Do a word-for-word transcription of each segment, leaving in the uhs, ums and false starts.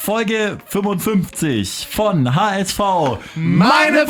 Folge fünfundfünfzig von H S V Meine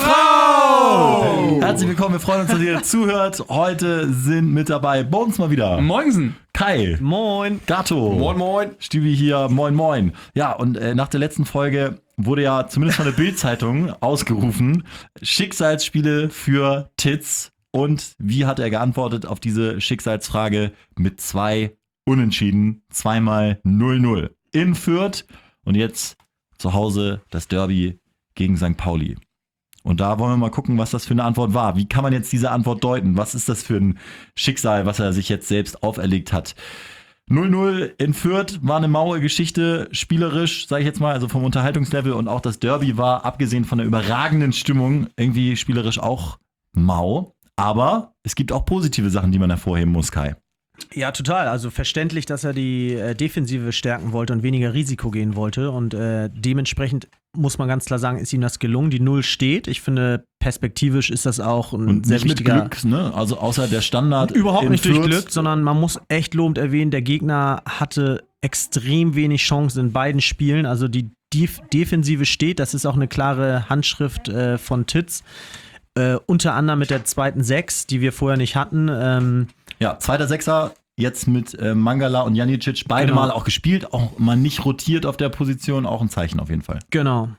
Frau! Herzlich willkommen, wir freuen uns, dass ihr zuhört. Heute sind mit dabei Bones mal wieder. Moinsen. Kai. Moin. Gato. Moin, moin. Stübi hier, moin, moin. Ja, und äh, nach der letzten Folge wurde ja zumindest von der Bild-Zeitung ausgerufen, Schicksalsspiele für Titz. Und wie hat er geantwortet auf diese Schicksalsfrage? Mit zwei Unentschieden, zweimal null null in Fürth und jetzt zu Hause das Derby gegen Sankt Pauli. Und da wollen wir mal gucken, was das für eine Antwort war. Wie kann man jetzt diese Antwort deuten? Was ist das für ein Schicksal, was er sich jetzt selbst auferlegt hat? null null in Fürth war eine maue Geschichte, spielerisch, sage ich jetzt mal, also vom Unterhaltungslevel, und auch das Derby war, abgesehen von der überragenden Stimmung, irgendwie spielerisch auch mau. Aber es gibt auch positive Sachen, die man hervorheben muss, Kai. Ja, total. Also verständlich, dass er die äh, Defensive stärken wollte und weniger Risiko gehen wollte. Und äh, dementsprechend muss man ganz klar sagen, ist ihm das gelungen. Die Null steht. Ich finde, perspektivisch ist das auch ein und sehr nicht wichtiger... mit Glück, ne? Also außer der Standard. Überhaupt in nicht durch Fürth. Glück, sondern man muss echt lobend erwähnen, der Gegner hatte extrem wenig Chancen in beiden Spielen. Also die Def- Defensive steht. Das ist auch eine klare Handschrift äh, von Titz. Äh, unter anderem mit der zweiten Sechs, die wir vorher nicht hatten. Ähm, Ja, zweiter Sechser, jetzt mit äh, Mangala und Janicic, beide Genau. Mal auch gespielt, auch mal nicht rotiert auf der Position, auch ein Zeichen auf jeden Fall. genau.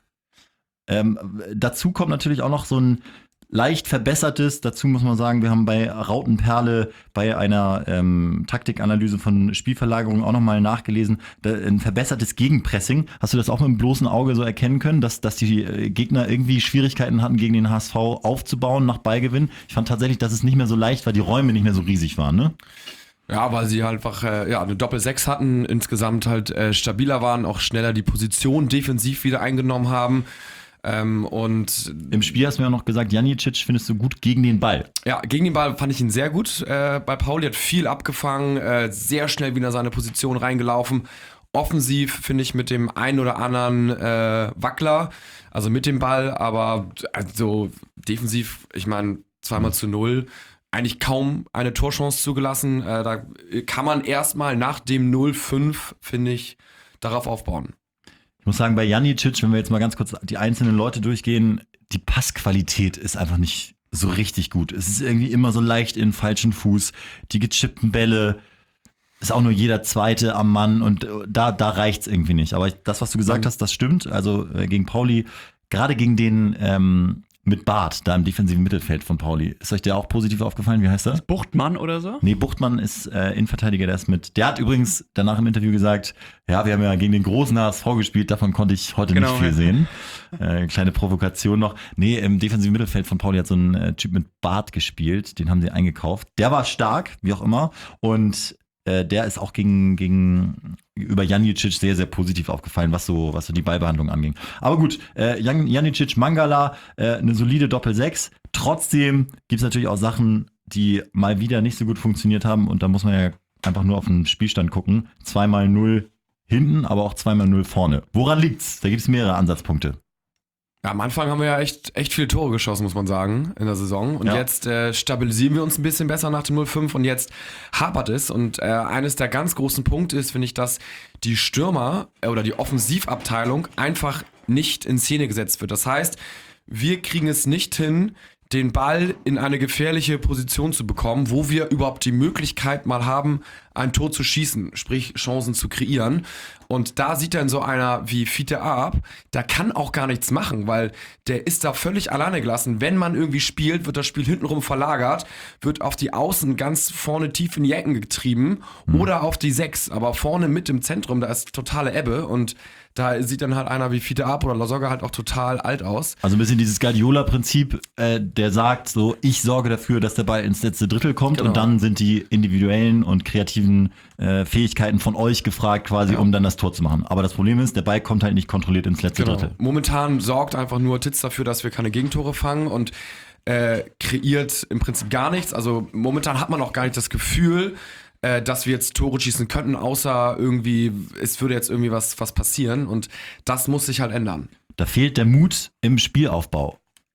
Ähm, dazu kommt natürlich auch noch so ein leicht verbessertes, dazu muss man sagen, wir haben bei Rautenperle bei einer ähm, Taktikanalyse von Spielverlagerung auch nochmal nachgelesen, da, ein verbessertes Gegenpressing. Hast du das auch mit dem bloßen Auge so erkennen können, dass, dass die äh, Gegner irgendwie Schwierigkeiten hatten, gegen den H S V aufzubauen nach Ballgewinn? Ich fand tatsächlich, dass es nicht mehr so leicht war, die Räume nicht mehr so riesig waren, ne? Ja, weil sie halt einfach äh, ja, eine Doppel-Sechs hatten, insgesamt halt äh, stabiler waren, auch schneller die Position defensiv wieder eingenommen haben. Ähm, und Im Spiel hast du mir auch noch gesagt, Janicic findest du gut gegen den Ball. ja, gegen den Ball fand ich ihn sehr gut. Äh, bei Pauli hat viel abgefangen, äh, sehr schnell wieder in seine Position reingelaufen. Offensiv finde ich mit dem einen oder anderen äh, Wackler, also mit dem Ball, aber also defensiv, ich meine, zweimal zu null, eigentlich kaum eine Torchance zugelassen. Äh, da kann man erstmal nach dem null fünf, finde ich, darauf aufbauen. Ich muss sagen, bei Janicic, wenn wir jetzt mal ganz kurz die einzelnen Leute durchgehen, die Passqualität ist einfach nicht so richtig gut. Es ist irgendwie immer so leicht in den falschen Fuß. Die gechippten Bälle ist auch nur jeder Zweite am Mann und da, da reicht's irgendwie nicht. Aber das, was du gesagt hast, das stimmt. Also äh, gegen Pauli, gerade gegen den ähm, mit Barth, da im defensiven Mittelfeld von Pauli. Ist euch der auch positiv aufgefallen? Wie heißt er? Buchtmann oder so? Nee, Buchtmann ist äh, Innenverteidiger, der ist mit. Der hat übrigens danach im Interview gesagt, ja, wir haben ja gegen den großen H S V gespielt, davon konnte ich heute Genau, nicht viel ja. sehen. Äh, kleine Provokation noch. Nee, im defensiven Mittelfeld von Pauli hat so ein äh, Typ mit Bart gespielt, den haben sie eingekauft. Der war stark, wie auch immer. Und äh, der ist auch gegen, gegen über Janicic sehr, sehr positiv aufgefallen, was so, was so die Ballbehandlung anging. Aber gut, äh, Jan, Janicic, Mangala, äh, eine solide Doppel-Sechs. Trotzdem gibt es natürlich auch Sachen, die mal wieder nicht so gut funktioniert haben. Und da muss man ja einfach nur auf den Spielstand gucken. Zweimal null hinten, aber auch zweimal null vorne. Woran liegt's? Da gibt es mehrere Ansatzpunkte. Ja, am Anfang haben wir ja echt, echt viele Tore geschossen, muss man sagen, in der Saison. Und Ja. jetzt äh, stabilisieren wir uns ein bisschen besser nach dem null fünf und jetzt hapert es. Und äh, eines der ganz großen Punkte ist, finde ich, dass die Stürmer äh, oder die Offensivabteilung einfach nicht in Szene gesetzt wird. Das heißt, wir kriegen es nicht hin, den Ball in eine gefährliche Position zu bekommen, wo wir überhaupt die Möglichkeit mal haben, ein Tor zu schießen, sprich Chancen zu kreieren. Und da sieht dann so einer wie Fiete Arp, der kann auch gar nichts machen, weil der ist da völlig alleine gelassen. Wenn man irgendwie spielt, wird das Spiel hintenrum verlagert, wird auf die Außen ganz vorne tief in die Ecken getrieben mhm. oder auf die Sechs. Aber vorne mit im Zentrum, da ist totale Ebbe und da sieht dann halt einer wie Fiete Arp oder Lasogga halt auch total alt aus. Also ein bisschen dieses Guardiola-Prinzip, äh, der sagt so, ich sorge dafür, dass der Ball ins letzte Drittel kommt Genau. und dann sind die individuellen und kreativen äh, Fähigkeiten von euch gefragt quasi, Ja. um dann das Tor zu machen. Aber das Problem ist, der Ball kommt halt nicht kontrolliert ins letzte Genau. Drittel. Momentan sorgt einfach nur Titz dafür, dass wir keine Gegentore fangen und äh, kreiert im Prinzip gar nichts. Also momentan hat man auch gar nicht das Gefühl, äh, dass wir jetzt Tore schießen könnten, außer irgendwie, es würde jetzt irgendwie was, was passieren und das muss sich halt ändern. Da fehlt der Mut im Spielaufbau.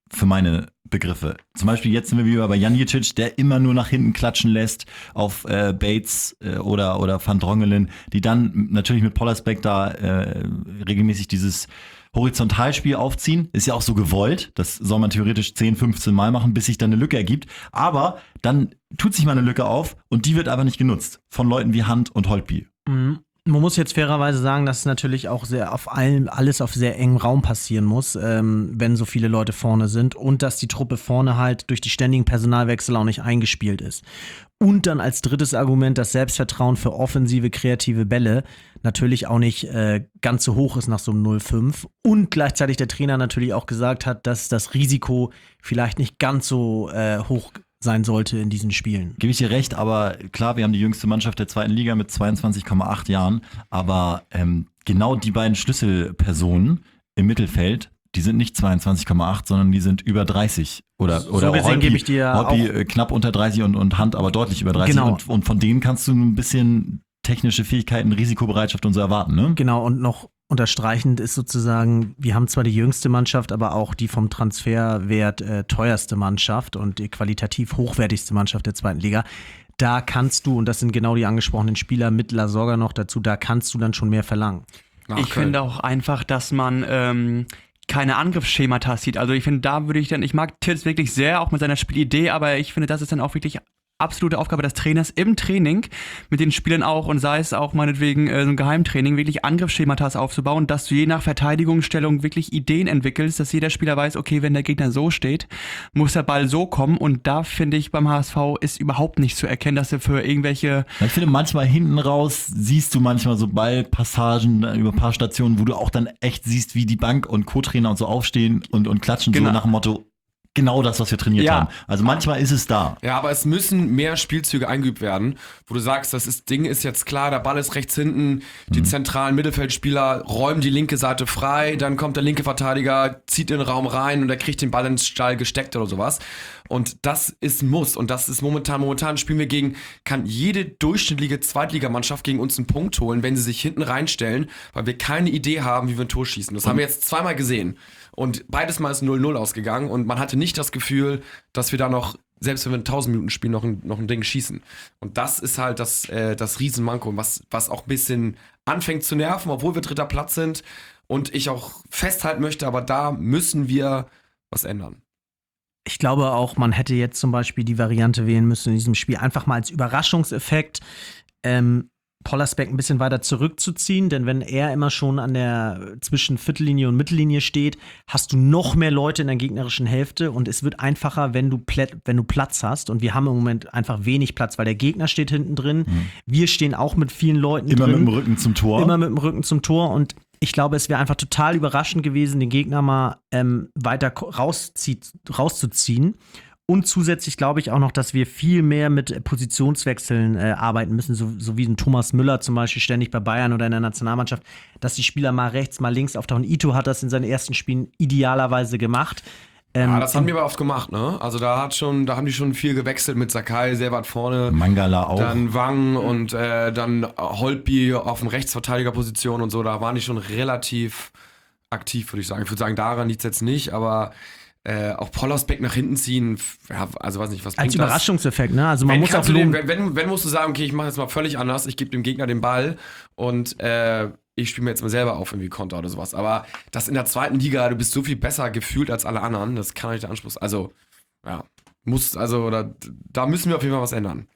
für meine Begriffe. Zum Beispiel jetzt sind wir wieder bei Janicic, der immer nur nach hinten klatschen lässt auf äh, Bates äh, oder, oder Van Drongelen, die dann natürlich mit Pollersbeck da äh, regelmäßig dieses Horizontalspiel aufziehen. Ist ja auch so gewollt. Das soll man theoretisch zehn, fünfzehn Mal machen, bis sich dann eine Lücke ergibt. Aber dann tut sich mal eine Lücke auf und die wird aber nicht genutzt von Leuten wie Hunt und Holtby. Mhm. Man muss jetzt fairerweise sagen, dass es natürlich auch sehr auf allem, alles auf sehr engem Raum passieren muss, ähm, wenn so viele Leute vorne sind und dass die Truppe vorne halt durch die ständigen Personalwechsel auch nicht eingespielt ist. Und dann als drittes Argument das Selbstvertrauen für offensive, kreative Bälle natürlich auch nicht äh, ganz so hoch ist nach so einem null fünf. Und gleichzeitig der Trainer natürlich auch gesagt hat, dass das Risiko vielleicht nicht ganz so äh, hoch sein sollte in diesen Spielen. Gebe ich dir recht, aber klar, wir haben die jüngste Mannschaft der zweiten Liga mit zweiundzwanzig Komma acht Jahren, aber ähm, genau die beiden Schlüsselpersonen im Mittelfeld, die sind nicht zweiundzwanzig Komma acht, sondern die sind über dreißig. Oder, So oder gesehen gebe ich dir Holtby auch- äh, knapp unter dreißig und, und Hunt aber deutlich über dreißig. Genau. Und, und von denen kannst du ein bisschen technische Fähigkeiten, Risikobereitschaft und so erwarten, ne? Genau, und noch unterstreichend ist sozusagen, wir haben zwar die jüngste Mannschaft, aber auch die vom Transferwert äh, teuerste Mannschaft und die qualitativ hochwertigste Mannschaft der zweiten Liga. Da kannst du, und das sind genau die angesprochenen Spieler mit Lasogga noch dazu, da kannst du dann schon mehr verlangen. Nach Ich Köln. finde auch einfach, dass man ähm, keine Angriffsschemata sieht. Also ich finde, da würde ich dann, ich mag Titz wirklich sehr, auch mit seiner Spielidee, aber ich finde, das ist dann auch wirklich absolute Aufgabe des Trainers im Training, mit den Spielern auch und sei es auch meinetwegen äh, so ein Geheimtraining, wirklich Angriffsschematas aufzubauen, dass du je nach Verteidigungsstellung wirklich Ideen entwickelst, dass jeder Spieler weiß, okay, wenn der Gegner so steht, muss der Ball so kommen und da finde ich beim H S V ist überhaupt nicht zu erkennen, dass er für irgendwelche Ich finde, manchmal hinten raus siehst du manchmal so Ballpassagen über ein paar Stationen, wo du auch dann echt siehst, wie die Bank und Co-Trainer und so aufstehen und, und klatschen Genau. so nach dem Motto, genau das, was wir trainiert Ja. haben. Also manchmal ist es da. Ja, aber es müssen mehr Spielzüge eingeübt werden, wo du sagst, das ist, Ding ist jetzt klar, der Ball ist rechts hinten, die zentralen Mittelfeldspieler räumen die linke Seite frei, dann kommt der linke Verteidiger, zieht in den Raum rein und er kriegt den Ball ins Stall gesteckt oder sowas. Und das ist ein Muss und das ist momentan, momentan spielen wir gegen, kann jede durchschnittliche Zweitligamannschaft gegen uns einen Punkt holen, wenn sie sich hinten reinstellen, weil wir keine Idee haben, wie wir ein Tor schießen. Das haben wir jetzt zweimal gesehen. Und beides Mal ist null null ausgegangen und man hatte nicht das Gefühl, dass wir da noch, selbst wenn wir ein tausend Minuten spielen, noch ein, noch ein Ding schießen. Und das ist halt das, äh, das Riesenmanko, was, was auch ein bisschen anfängt zu nerven, obwohl wir dritter Platz sind und ich auch festhalten möchte, aber da müssen wir was ändern. Ich glaube auch, man hätte jetzt zum Beispiel die Variante wählen müssen in diesem Spiel, einfach mal als Überraschungseffekt ähm, Pollersbeck ein bisschen weiter zurückzuziehen, denn wenn er immer schon an der zwischen Viertellinie und Mittellinie steht, hast du noch mehr Leute in der gegnerischen Hälfte und es wird einfacher, wenn du, Pl- wenn du Platz hast und wir haben im Moment einfach wenig Platz, weil der Gegner steht hinten drin, wir stehen auch mit vielen Leuten Immer drin. mit dem Rücken zum Tor. Immer mit dem Rücken zum Tor und ich glaube, es wäre einfach total überraschend gewesen, den Gegner mal ähm, weiter ko- rauszieht, rauszuziehen. Und zusätzlich glaube ich auch noch, dass wir viel mehr mit Positionswechseln äh, arbeiten müssen, so, so wie ein Thomas Müller zum Beispiel ständig bei Bayern oder in der Nationalmannschaft, dass die Spieler mal rechts, mal links auftauchen. Ito hat das in seinen ersten Spielen idealerweise gemacht. Ähm, Ja, das haben die aber oft gemacht, ne? Also da hat schon, da haben die schon viel gewechselt mit Sakai, sehr weit vorne. Mangala auch. Dann Wang und äh, dann Holtby auf dem Rechtsverteidigerposition und so, da waren die schon relativ aktiv, würde ich sagen. Ich würde sagen, daran liegt es jetzt nicht, aber äh, auch Pollersbeck nach hinten ziehen, f- ja, also weiß nicht, was als bringt das? Überraschungseffekt, ne? Also man Wenn, muss auch kannst du den, loben. wenn, wenn, wenn musst du sagen, okay, ich mache jetzt mal völlig anders, ich gebe dem Gegner den Ball und äh, ich spiele mir jetzt mal selber auf irgendwie Konter oder sowas. Aber das in der zweiten Liga, du bist so viel besser gefühlt als alle anderen, das kann nicht der Anspruch sein. Also, ja, muss, also, oder, da müssen wir auf jeden Fall was ändern.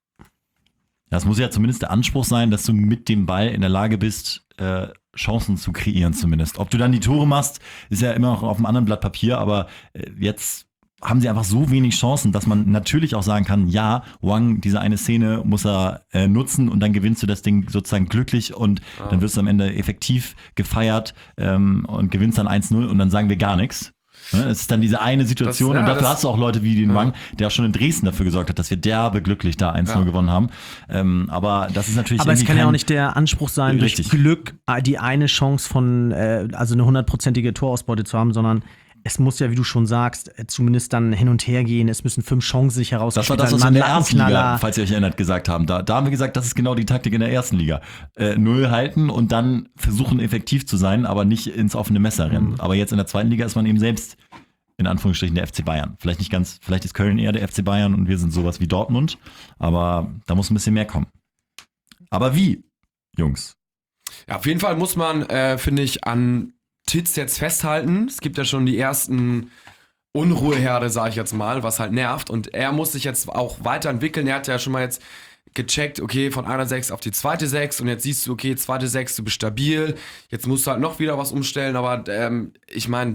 Das muss ja zumindest der Anspruch sein, dass du mit dem Ball in der Lage bist, äh, Chancen zu kreieren zumindest. Ob du dann die Tore machst, ist ja immer noch auf einem anderen Blatt Papier, aber äh, jetzt haben sie einfach so wenig Chancen, dass man natürlich auch sagen kann, ja, Wang, diese eine Szene muss er äh, nutzen und dann gewinnst du das Ding sozusagen glücklich und Ah. dann wirst du am Ende effektiv gefeiert ähm, und gewinnst dann eins null und dann sagen wir gar nichts. Ne, es ist dann diese eine Situation Das- ja, und dafür das- hast du auch Leute wie den Ja. Wang, der auch schon in Dresden dafür gesorgt hat, dass wir derbe glücklich da eins null Ja. gewonnen haben. Ähm, aber das ist natürlich Aber es irgendwie kann ja kein- auch nicht der Anspruch sein, Richtig. durch Glück äh, die eine Chance von, äh, also eine hundertprozentige Torausbeute zu haben, sondern es muss ja, wie du schon sagst, äh, zumindest dann hin und her gehen. Es müssen fünf Chancen sich Das war herausgespielt das, was wir werden. in der Mal ersten Liga, Lattenknaller. falls ihr euch erinnert, gesagt haben. Da, da haben wir gesagt, das ist genau die Taktik in der ersten Liga. Äh, Null halten und dann versuchen effektiv zu sein, aber nicht ins offene Messer rennen. Mhm. Aber jetzt in der zweiten Liga ist man eben selbst in Anführungsstrichen der F C Bayern. Vielleicht nicht ganz, vielleicht ist Köln eher der F C Bayern und wir sind sowas wie Dortmund, aber da muss ein bisschen mehr kommen. Aber wie, Jungs? Ja, auf jeden Fall muss man, äh, finde ich, an Titz jetzt festhalten. Es gibt ja schon die ersten Unruheherde, sage ich jetzt mal, was halt nervt. Und er muss sich jetzt auch weiterentwickeln. Er hat ja schon mal jetzt gecheckt, okay, von einer sechs auf die zweite sechs und jetzt siehst du, okay, zweite sechs, du bist stabil. Jetzt musst du halt noch wieder was umstellen, aber ähm, ich meine,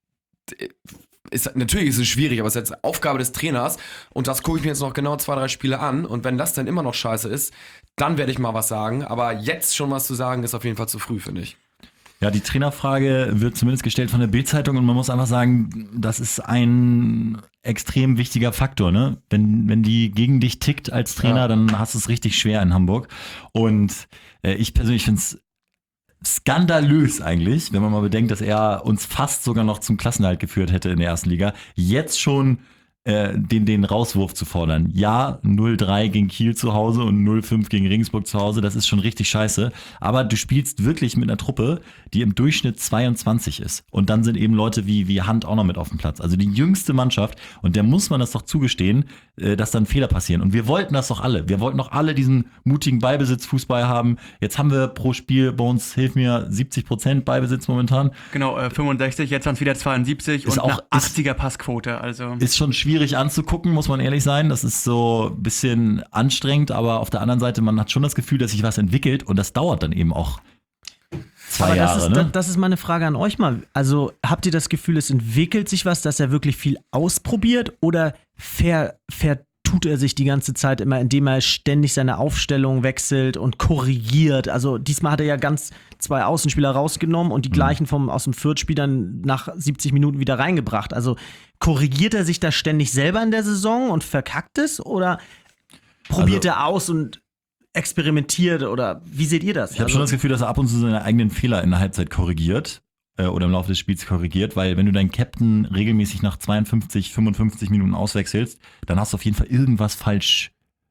ist, natürlich ist es schwierig, aber es ist jetzt Aufgabe des Trainers und das gucke ich mir jetzt noch genau zwei, drei Spiele an und wenn das dann immer noch scheiße ist, dann werde ich mal was sagen, aber jetzt schon was zu sagen, ist auf jeden Fall zu früh, finde ich. Ja, die Trainerfrage wird zumindest gestellt von der Bild-Zeitung und man muss einfach sagen, das ist ein extrem wichtiger Faktor, ne? Wenn, wenn die gegen dich tickt als Trainer, ja. dann hast du es richtig schwer in Hamburg. Und äh, ich persönlich finde es skandalös eigentlich, wenn man mal bedenkt, dass er uns fast sogar noch zum Klassenerhalt geführt hätte in der ersten Liga, jetzt schon äh, den, den Rauswurf zu fordern. Ja, null drei gegen Kiel zu Hause und null fünf gegen Regensburg zu Hause, das ist schon richtig scheiße. Aber du spielst wirklich mit einer Truppe, die im Durchschnitt zweiundzwanzig ist. Und dann sind eben Leute wie, wie Hand auch noch mit auf dem Platz. Also die jüngste Mannschaft. Und der muss man das doch zugestehen, äh, dass dann Fehler passieren. Und wir wollten das doch alle. Wir wollten doch alle diesen mutigen Ballbesitz-Fußball haben. Jetzt haben wir pro Spiel bei uns, hilf mir, siebzig Prozent Ballbesitz momentan. Genau, äh, fünfundsechzig, jetzt waren es wieder zweiundsiebzig ist und auch, eine achtziger Passquote. Also ist schon schwierig anzugucken, muss man ehrlich sein. Das ist so ein bisschen anstrengend, aber auf der anderen Seite, man hat schon das Gefühl, dass sich was entwickelt und das dauert dann eben auch zwei aber das Jahre. Ist, ne? das, das ist meine Frage an euch mal. Also habt ihr das Gefühl, es entwickelt sich was, dass er wirklich viel ausprobiert oder ver, vertut er sich die ganze Zeit immer, indem er ständig seine Aufstellung wechselt und korrigiert? Also diesmal hat er ja ganz zwei Außenspieler rausgenommen und die mhm. gleichen vom, aus dem Fürth-Spiel dann nach siebzig Minuten wieder reingebracht. Also korrigiert er sich da ständig selber in der Saison und verkackt es oder probiert also, er aus und experimentiert oder wie seht ihr das? Ich habe also, schon das Gefühl, dass er ab und zu seine eigenen Fehler in der Halbzeit korrigiert äh, oder im Laufe des Spiels korrigiert, weil wenn du deinen Captain regelmäßig nach zweiundfünfzig, fünfundfünfzig Minuten auswechselst, dann hast du auf jeden Fall irgendwas falsch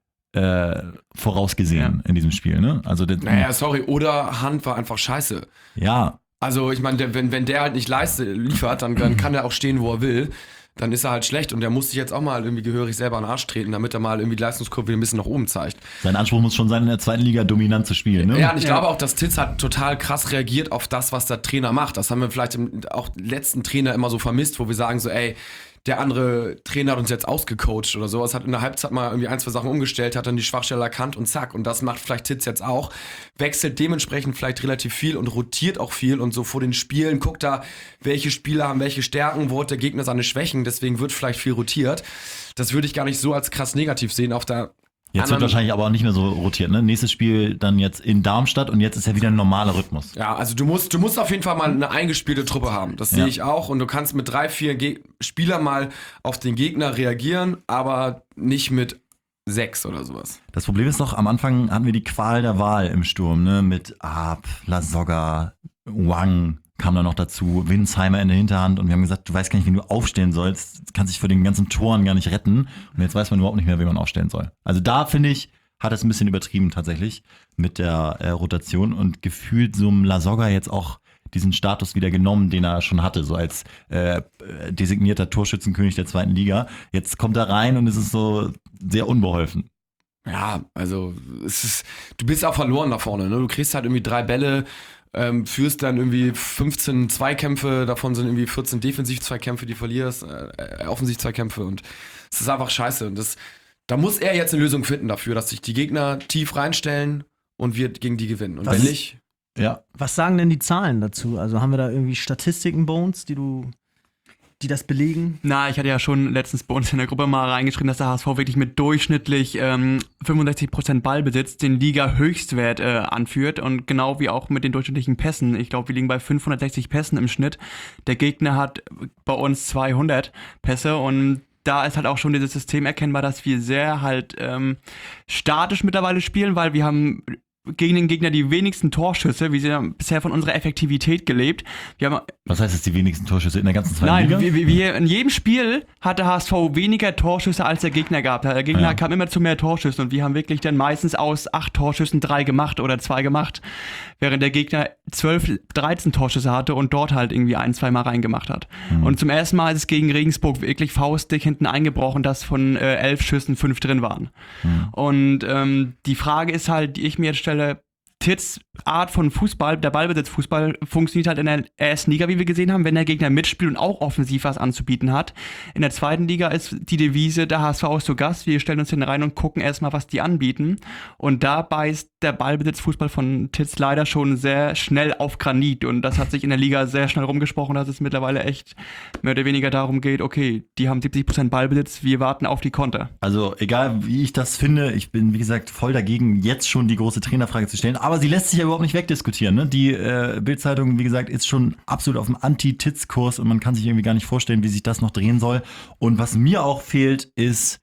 äh, vorausgesehen ja. in diesem Spiel. Ne? Also der, naja, sorry, oder Hand war einfach scheiße. Ja. Also ich meine, wenn, wenn der halt nicht leiste, liefert, dann, dann kann er auch stehen, wo er will. Dann ist er halt schlecht und der muss sich jetzt auch mal irgendwie gehörig selber an den Arsch treten, damit er mal irgendwie die Leistungskurve wieder ein bisschen nach oben zeigt. Sein Anspruch muss schon sein, in der zweiten Liga dominant zu spielen, ne? Ja, und ich ja. glaube auch, dass Titz hat total krass reagiert auf das, was der Trainer macht. Das haben wir vielleicht im auch letzten Trainer immer so vermisst, wo wir sagen so, ey, der andere Trainer hat uns jetzt ausgecoacht oder sowas, hat in der Halbzeit mal irgendwie ein, zwei Sachen umgestellt, hat dann die Schwachstelle erkannt und zack. Und das macht vielleicht Titz jetzt auch. Wechselt dementsprechend vielleicht relativ viel und rotiert auch viel und so vor den Spielen guckt da, welche Spieler haben welche Stärken, wo hat der Gegner seine Schwächen, deswegen wird vielleicht viel rotiert. Das würde ich gar nicht so als krass negativ sehen auf der Jetzt wird wahrscheinlich aber auch nicht mehr so rotiert, ne? Nächstes Spiel dann jetzt in Darmstadt und jetzt ist ja wieder ein normaler Rhythmus. Ja, also du musst, du musst auf jeden Fall mal eine eingespielte Truppe haben. Das sehe Ja. ich auch. Und du kannst mit drei, vier Ge- Spielern mal auf den Gegner reagieren, aber nicht mit sechs oder sowas. Das Problem ist doch, am Anfang hatten wir die Qual der Wahl im Sturm, ne? Mit Arp, Lasogga, Wang kam da noch dazu, Winsheimer in der Hinterhand und wir haben gesagt, du weißt gar nicht, wen du aufstellen sollst, du kannst dich vor den ganzen Toren gar nicht retten und jetzt weiß man überhaupt nicht mehr, wen man aufstellen soll. Also da, finde ich, hat es ein bisschen übertrieben tatsächlich mit der äh, Rotation und gefühlt so ein Lasogga jetzt auch diesen Status wieder genommen, den er schon hatte, so als äh, designierter Torschützenkönig der zweiten Liga. Jetzt kommt er rein und es ist so sehr unbeholfen. Ja, also es ist, du bist auch verloren da vorne. Ne? Du kriegst halt irgendwie drei Bälle, ähm, führst dann irgendwie fünfzehn Zweikämpfe, davon sind irgendwie vierzehn Defensiv-Zweikämpfe, die verlierst, äh, Offensiv-Zweikämpfe und es ist einfach scheiße. Und das, da muss er jetzt eine Lösung finden dafür, dass sich die Gegner tief reinstellen und wir gegen die gewinnen. Und Was wenn ist- nicht, Ja, Was sagen denn die Zahlen dazu? Also haben wir da irgendwie Statistiken, Bones, die du, die das belegen? Na, ich hatte ja schon letztens bei uns in der Gruppe mal reingeschrieben, dass der H S V wirklich mit durchschnittlich ähm, fünfundsechzig Prozent Ballbesitz den Liga-Höchstwert äh, anführt und genau wie auch mit den durchschnittlichen Pässen. Ich glaube, wir liegen bei fünfhundertsechzig Pässen im Schnitt. Der Gegner hat bei uns zweihundert Pässe und da ist halt auch schon dieses System erkennbar, dass wir sehr halt ähm, statisch mittlerweile spielen, weil wir haben gegen den Gegner die wenigsten Torschüsse. Wir haben bisher von unserer Effektivität gelebt. Wir haben, Was heißt jetzt die wenigsten Torschüsse in der ganzen zweiten nein, Liga? wir, wir, wir, in jedem Spiel hat der H S V weniger Torschüsse als der Gegner gehabt. Der Gegner Ja. kam immer zu mehr Torschüssen und wir haben wirklich dann meistens aus acht Torschüssen drei gemacht oder zwei gemacht, während der Gegner zwölf, dreizehn Torschüsse hatte und dort halt irgendwie ein, zwei Mal reingemacht hat. Mhm. Und zum ersten Mal ist es gegen Regensburg wirklich faustdick hinten eingebrochen, dass von äh, elf Schüssen fünf drin waren. Mhm. Und ähm, die Frage ist halt, die ich mir jetzt stelle, Tits Art von Fußball, der Ballbesitzfußball funktioniert halt in der ersten Liga, wie wir gesehen haben, wenn der Gegner mitspielt und auch offensiv was anzubieten hat. In der zweiten Liga ist die Devise, der H S V ist zu Gast, wir stellen uns hin rein und gucken erstmal, was die anbieten. Und da beißt der Ballbesitzfußball von Tits leider schon sehr schnell auf Granit und das hat sich in der Liga sehr schnell rumgesprochen, dass es mittlerweile echt mehr oder weniger darum geht, okay, die haben siebzig Prozent Ballbesitz, wir warten auf die Konter. Also egal, wie ich das finde, ich bin, wie gesagt, voll dagegen, jetzt schon die große Trainerfrage zu stellen. Aber sie lässt sich ja überhaupt nicht wegdiskutieren. Ne? Die äh, Bild-Zeitung, wie gesagt, ist schon absolut auf dem Anti-Titz-Kurs und man kann sich irgendwie gar nicht vorstellen, wie sich das noch drehen soll. Und was mir auch fehlt, ist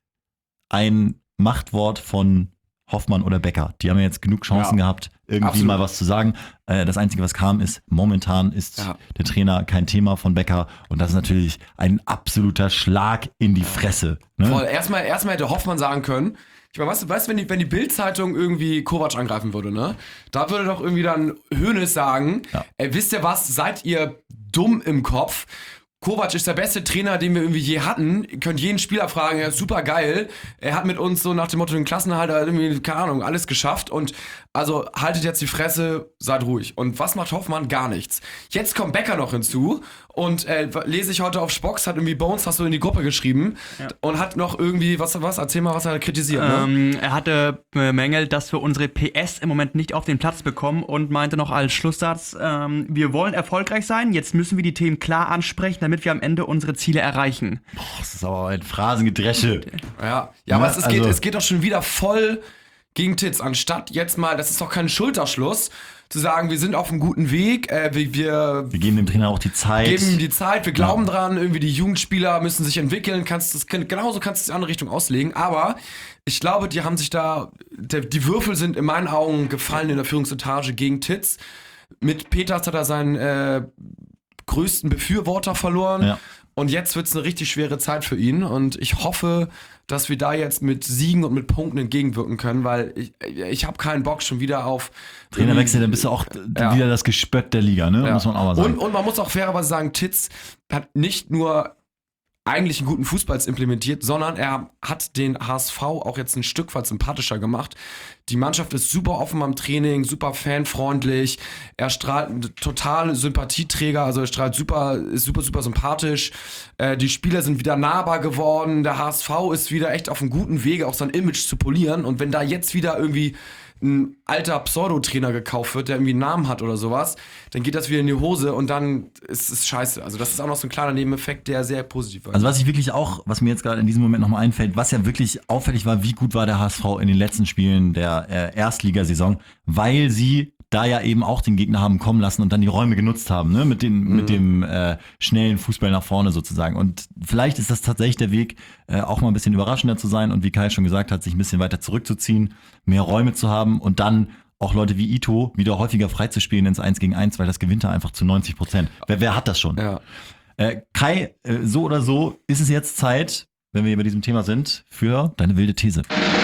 ein Machtwort von Hoffmann oder Becker. Die haben ja jetzt genug Chancen Ja. gehabt, irgendwie Absolut. mal was zu sagen. Äh, das Einzige, was kam, ist, momentan ist Ja. der Trainer kein Thema von Becker. Und das ist natürlich ein absoluter Schlag in die Fresse. Ne? Voll. Erstmal, erstmal hätte Hoffmann sagen können, ich meine, weißt du, weißt, wenn die, wenn die Bild-Zeitung irgendwie Kovac angreifen würde, ne? Da würde doch irgendwie dann Hoeneß sagen, Ja. ey, wisst ihr was, seid ihr dumm im Kopf? Kovac ist der beste Trainer, den wir irgendwie je hatten. Ihr könnt jeden Spieler fragen, er ist super geil. Er hat mit uns so nach dem Motto den Klassenerhalt irgendwie, keine Ahnung, alles geschafft. Und also haltet jetzt die Fresse, seid ruhig. Und was macht Hoffmann? Gar nichts. Jetzt kommt Becker noch hinzu und äh, lese ich heute auf Spox, hat irgendwie Bones, hast du in die Gruppe geschrieben und hat noch irgendwie, was, was, erzähl mal, was er kritisiert, ne? Ähm, er hatte bemängelt, dass wir unsere P S im Moment nicht auf den Platz bekommen und meinte noch als Schlusssatz, ähm, wir wollen erfolgreich sein, jetzt müssen wir die Themen klar ansprechen, damit wir am Ende unsere Ziele erreichen. Boah, das ist aber ein Phrasengedresche. Ja, ja, aber Ne, es, es, also- geht, es geht doch schon wieder voll gegen Titz. Anstatt jetzt mal, das ist doch kein Schulterschluss, zu sagen, wir sind auf einem guten Weg, äh, wir, wir Wir geben dem Trainer auch die Zeit. geben ihm die Zeit, wir glauben dran, irgendwie die Jugendspieler müssen sich entwickeln, kannst das, genauso kannst du es in die andere Richtung auslegen, aber ich glaube, die haben sich da, der, die Würfel sind in meinen Augen gefallen in der Führungsetage gegen Titz. Mit Peters hat er seinen äh, größten Befürworter verloren. Ja. Und jetzt wird es eine richtig schwere Zeit für ihn. Und ich hoffe, dass wir da jetzt mit Siegen und mit Punkten entgegenwirken können, weil ich, ich habe keinen Bock schon wieder auf Trainerwechsel, dann bist du auch Ja. wieder das Gespött der Liga, ne? Ja. Muss man auch mal sagen. Und, und man muss auch fairerweise sagen, Titz hat nicht nur eigentlich einen guten Fußball implementiert, sondern er hat den H S V auch jetzt ein Stück weit sympathischer gemacht. Die Mannschaft ist super offen am Training, super fanfreundlich. Er strahlt einen totale Sympathieträger, also er strahlt super, ist super, super sympathisch. Äh, die Spieler sind wieder nahbar geworden. Der H S V ist wieder echt auf einem guten Wege, auch sein Image zu polieren. Und wenn da jetzt wieder irgendwie ein alter Pseudotrainer gekauft wird, der irgendwie einen Namen hat oder sowas, dann geht das wieder in die Hose und dann ist es scheiße. Also das ist auch noch so ein kleiner Nebeneffekt, der sehr positiv war. Also was ich wirklich auch, was mir jetzt gerade in diesem Moment nochmal einfällt, was ja wirklich auffällig war, wie gut war der H S V in den letzten Spielen der äh, Erstligasaison, weil sie da ja eben auch den Gegner haben kommen lassen und dann die Räume genutzt haben, ne? Mit, den, Mhm. mit dem äh, schnellen Fußball nach vorne sozusagen. Und vielleicht ist das tatsächlich der Weg, äh, auch mal ein bisschen überraschender zu sein und wie Kai schon gesagt hat, sich ein bisschen weiter zurückzuziehen, mehr Räume zu haben und dann auch Leute wie Ito wieder häufiger freizuspielen ins eins gegen eins, weil das gewinnt er einfach zu neunzig Prozent. Wer, wer hat das schon? Ja. Äh, Kai, äh, so oder so ist es jetzt Zeit, wenn wir bei diesem Thema sind, für deine wilde These.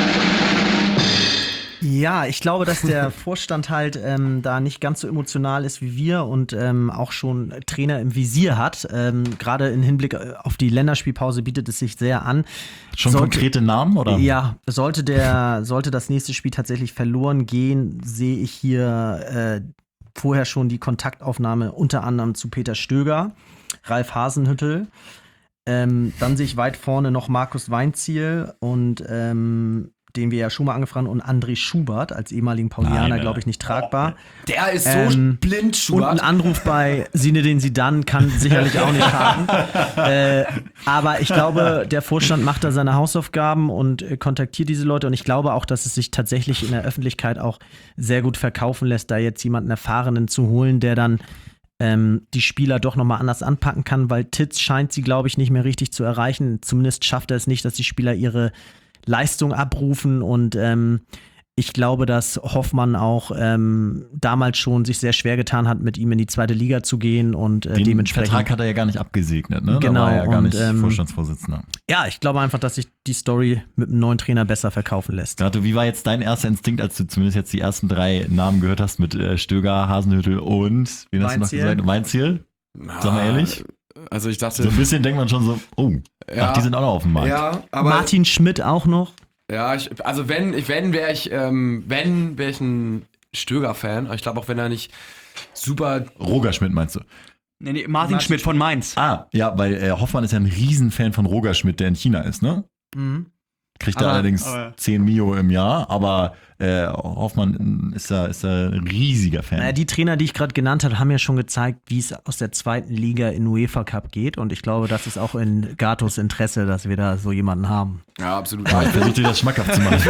Ja, ich glaube, dass der Vorstand halt ähm, da nicht ganz so emotional ist wie wir und ähm, auch schon Trainer im Visier hat. Ähm, Gerade im Hinblick auf die Länderspielpause bietet es sich sehr an. Schon Sollte- konkrete Namen, oder? Ja, sollte der, sollte das nächste Spiel tatsächlich verloren gehen, sehe ich hier äh, vorher schon die Kontaktaufnahme unter anderem zu Peter Stöger, Ralf Hasenhüttl. Ähm, dann sehe ich weit vorne noch Markus Weinziel und ähm, den wir ja schon mal angefragt haben, und André Schubert als ehemaligen Paulianer, Nein, glaube ich, nicht tragbar. Der ist so Ähm, blind, Und ein Schubert. Anruf bei Zinedine Zidane kann sicherlich auch nicht schaden. äh, aber ich glaube, der Vorstand macht da seine Hausaufgaben und äh, kontaktiert diese Leute. Und ich glaube auch, dass es sich tatsächlich in der Öffentlichkeit auch sehr gut verkaufen lässt, da jetzt jemanden Erfahrenen zu holen, der dann ähm, die Spieler doch nochmal anders anpacken kann, weil Titz scheint sie, glaube ich, nicht mehr richtig zu erreichen. Zumindest schafft er es nicht, dass die Spieler ihre Leistung abrufen und ähm, Ich glaube, dass Hoffmann auch ähm, damals schon sich sehr schwer getan hat, mit ihm in die zweite Liga zu gehen und äh, Den dementsprechend. Vertrag hat er ja gar nicht abgesegnet, ne? Genau, Da war er ja gar und, nicht ähm, Vorstandsvorsitzender. Ja, ich glaube einfach, dass sich die Story mit einem neuen Trainer besser verkaufen lässt. Gato, wie war jetzt dein erster Instinkt, als du zumindest jetzt die ersten drei Namen gehört hast mit äh, Stöger, Hasenhüttl und, wen hast du noch Weinziel. gesagt? Weinziel? Sag mal ehrlich. Also ich dachte, So ein bisschen denkt man schon so, oh, Ja. ach, die sind auch noch auf dem Markt. ja, aber Martin Schmidt auch noch. ja, ich, also wenn, ich, wenn wäre ich, ähm, wenn wäre ich ein Stöger-Fan. Ich glaube auch, wenn er nicht super. Roger Schmidt meinst du? Nee, nee, Martin Schmidt von Mainz. Ah, ja, weil äh, Hoffmann ist ja ein Riesenfan von Roger Schmidt, der in China ist, ne? Mhm. Kriegt Aber- er allerdings aber- zehn Mio im Jahr, aber äh, Hoffmann ist da, ist da ein riesiger Fan. Naja, die Trainer, die ich gerade genannt habe, haben ja schon gezeigt, wie es aus der zweiten Liga in UEFA Cup geht. Und ich glaube, das ist auch in Gatos Interesse, dass wir da so jemanden haben. Ja, absolut. Ja, ich versuche dir das schmackhaft zu machen.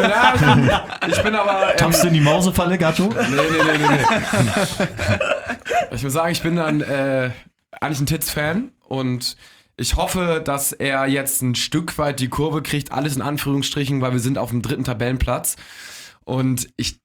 Ich bin aber. Ähm, Tappst du in die Mausefalle, Gatto? Nee, nee, nee, nee, nee. Ich muss sagen, ich bin dann äh, eigentlich ein Titz-Fan und ich hoffe, dass er jetzt ein Stück weit die Kurve kriegt, alles in Anführungsstrichen, weil wir sind auf dem dritten Tabellenplatz. Und ich,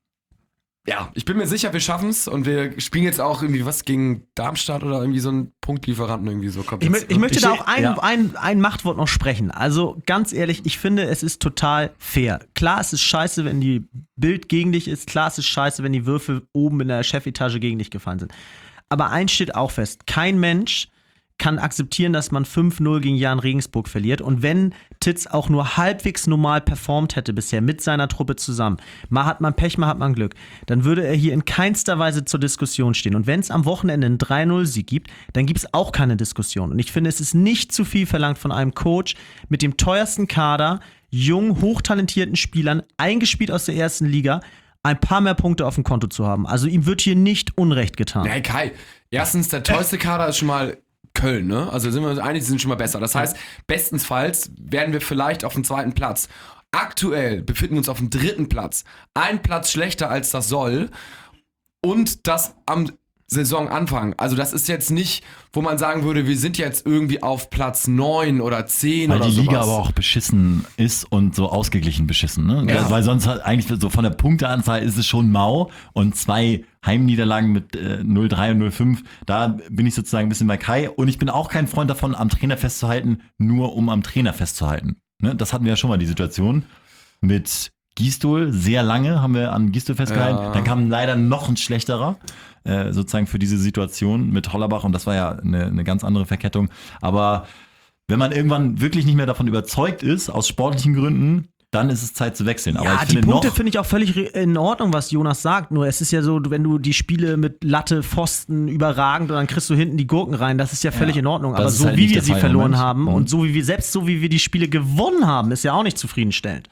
ja, ich bin mir sicher, wir schaffen es und wir spielen jetzt auch irgendwie was gegen Darmstadt oder irgendwie so einen Punktlieferanten irgendwie so. Kommt Ich, mö jetzt, ich möchte Ich da seh- auch ein, ja. ein, ein Machtwort noch sprechen. Also ganz ehrlich, ich finde, es ist total fair. Klar, es ist scheiße, wenn die Bild gegen dich ist. Klar, es ist scheiße, wenn die Würfel oben in der Chefetage gegen dich gefallen sind. Aber eins steht auch fest. Kein Mensch kann akzeptieren, dass man fünf null gegen Jan Regensburg verliert. Und wenn Titz auch nur halbwegs normal performt hätte bisher mit seiner Truppe zusammen, mal hat man Pech, mal hat man Glück, dann würde er hier in keinster Weise zur Diskussion stehen. Und wenn es am Wochenende einen drei null Sieg gibt, dann gibt es auch keine Diskussion. Und ich finde, es ist nicht zu viel verlangt von einem Coach mit dem teuersten Kader, jung, hochtalentierten Spielern, eingespielt aus der ersten Liga, ein paar mehr Punkte auf dem Konto zu haben. Also ihm wird hier nicht Unrecht getan. Nee, Kai, erstens, der teuerste Kader ist schon mal Köln, ne? Also sind wir uns einig, die sind schon mal besser. Das heißt, bestensfalls werden wir vielleicht auf dem zweiten Platz. Aktuell befinden wir uns auf dem dritten Platz. Ein Platz schlechter als das soll. Und das am Saisonanfang. Also das ist jetzt nicht, wo man sagen würde, wir sind jetzt irgendwie auf Platz neun oder zehn Weil oder die sowas. Liga aber auch beschissen ist und so ausgeglichen beschissen. Ne? Ja. Weil sonst halt eigentlich so von der Punkteanzahl ist es schon mau und zwei Heimniederlagen mit äh, null drei und null fünf, da bin ich sozusagen ein bisschen bei Kai und ich bin auch kein Freund davon, am Trainer festzuhalten, nur um am Trainer festzuhalten. Ne? Das hatten wir ja schon mal die Situation mit Gisdol, sehr lange haben wir an Gisdol festgehalten, Ja. dann kam leider noch ein schlechterer. Äh, sozusagen für diese Situation mit Hollerbach und das war ja eine, eine ganz andere Verkettung. Aber wenn man irgendwann wirklich nicht mehr davon überzeugt ist, aus sportlichen Gründen, dann ist es Zeit zu wechseln. Aber Ja, ich die finde Punkte noch, finde ich auch völlig re- in Ordnung, was Jonas sagt. Nur es ist ja so, wenn du die Spiele mit Latte, Pfosten überragend und dann kriegst du hinten die Gurken rein, das ist ja völlig Ja, in Ordnung. das Aber ist so halt wie nicht wir der sie Fall im verloren Moment. haben Mhm. und so wie wir, selbst so wie wir die Spiele gewonnen haben, ist ja auch nicht zufriedenstellend.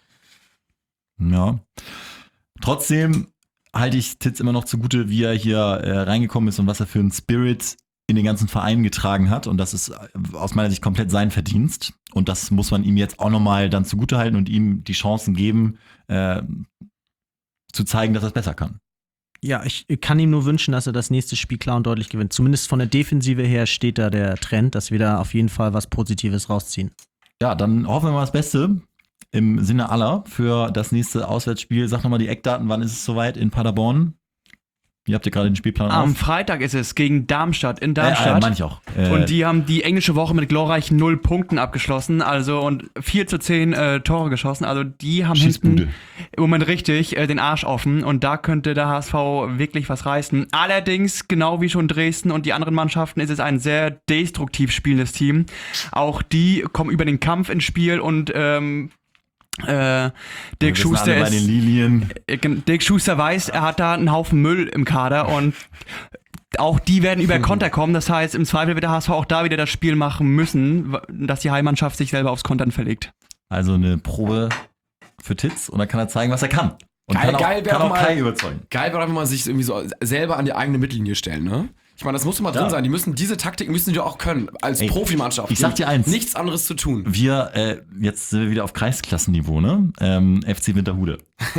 ja, trotzdem halte ich Titz immer noch zugute, wie er hier äh, reingekommen ist und was er für einen Spirit in den ganzen Verein getragen hat. Und das ist äh, aus meiner Sicht komplett sein Verdienst. Und das muss man ihm jetzt auch nochmal dann zugute halten und ihm die Chancen geben, äh, zu zeigen, dass er es besser kann. Ja, ich kann ihm nur wünschen, dass er das nächste Spiel klar und deutlich gewinnt. Zumindest von der Defensive her steht da der Trend, dass wir da auf jeden Fall was Positives rausziehen. Ja, dann hoffen wir mal das Beste im Sinne aller für das nächste Auswärtsspiel. Sag nochmal die Eckdaten, wann ist es soweit in Paderborn? Wie habt ihr gerade den Spielplan Am auf? Freitag ist es gegen Darmstadt in Äh, Darmstadt. äh, meine ich auch. Äh, Und die haben die englische Woche mit glorreichen null Punkten abgeschlossen, also und vier zu zehn äh, Tore geschossen. Also die haben Schießbude. hinten im Moment richtig äh, den Arsch offen und da könnte der H S V wirklich was reißen. Allerdings, genau wie schon Dresden und die anderen Mannschaften, ist es ein sehr destruktiv spielendes Team. Auch die kommen über den Kampf ins Spiel und ähm, äh, wir Dirk wissen alle Schuster bei den ist Lilien. äh, Dirk Schuster weiß, er hat da einen Haufen Müll im Kader und auch die werden über Konter kommen. Das heißt, im Zweifel wird der H S V auch da wieder das Spiel machen müssen, dass die Heimmannschaft sich selber aufs Kontern verlegt. Also eine Probe für Titz und dann kann er zeigen, was er kann. Und Geil, kann auch, geil, wär kann auch auch mal- Kai überzeugen. Geil wäre einfach mal sich irgendwie so selber an die eigene Mittellinie stellen, ne? Ich meine, das muss doch mal drin Ja. sein. Die müssen, diese Taktik müssen die auch können. Als Ey, Profimannschaft. ich sag dir eins. Nichts anderes zu tun. Wir, äh, jetzt sind wir wieder auf Kreisklassenniveau, ne? Ähm, F C Winterhude.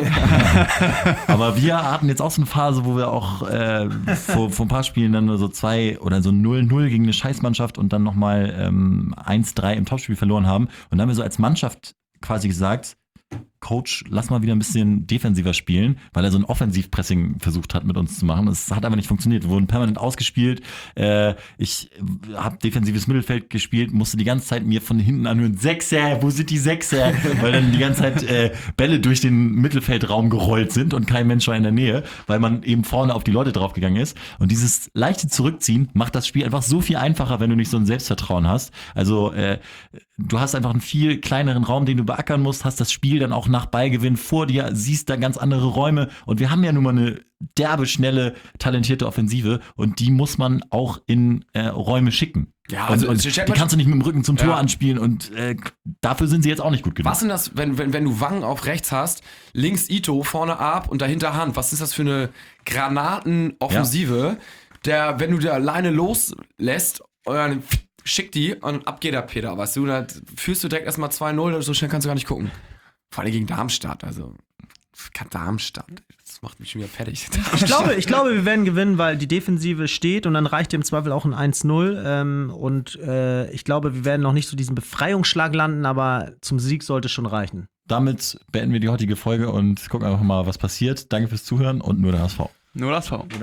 Aber wir hatten jetzt auch so eine Phase, wo wir auch äh, vor, vor ein paar Spielen dann nur so zwei oder so null null gegen eine Scheißmannschaft und dann nochmal ähm, eins drei im Topspiel verloren haben. Und dann haben wir so als Mannschaft quasi gesagt, Coach, lass mal wieder ein bisschen defensiver spielen, weil er so ein Offensivpressing versucht hat mit uns zu machen. Es hat aber nicht funktioniert. Wir wurden permanent ausgespielt. Äh, ich habe defensives Mittelfeld gespielt, musste die ganze Zeit mir von hinten anhören, Sechser, wo sind die Sechser? Weil dann die ganze Zeit äh, Bälle durch den Mittelfeldraum gerollt sind und kein Mensch war in der Nähe, weil man eben vorne auf die Leute draufgegangen ist. Und dieses leichte Zurückziehen macht das Spiel einfach so viel einfacher, wenn du nicht so ein Selbstvertrauen hast. Also äh, du hast einfach einen viel kleineren Raum, den du beackern musst, hast das Spiel dann auch nach Ballgewinn vor dir, siehst da ganz andere Räume und wir haben ja nun mal eine derbe, schnelle, talentierte Offensive und die muss man auch in äh, Räume schicken. Ja, also und, und die kannst du nicht mit dem Rücken zum Tor ja. anspielen und äh, dafür sind sie jetzt auch nicht gut genug. Was sind das, wenn, wenn, wenn du Wang auf rechts hast, links Ito, vorne Ab und dahinter Hand, was ist das für eine Granatenoffensive, ja. der, wenn du die alleine loslässt, dann schick die und ab geht der Peter, weißt du, da führst du direkt erstmal zwei null, so schnell kannst du gar nicht gucken. Vor allem gegen Darmstadt, also Darmstadt, das macht mich schon wieder fertig. Ich glaube, ich glaube, wir werden gewinnen, weil die Defensive steht und dann reicht im Zweifel auch ein eins null. Ähm, und äh, ich glaube, wir werden noch nicht so diesen Befreiungsschlag landen, aber zum Sieg sollte es schon reichen. Damit beenden wir die heutige Folge und gucken einfach mal, was passiert. Danke fürs Zuhören und nur der H S V. Nur das V.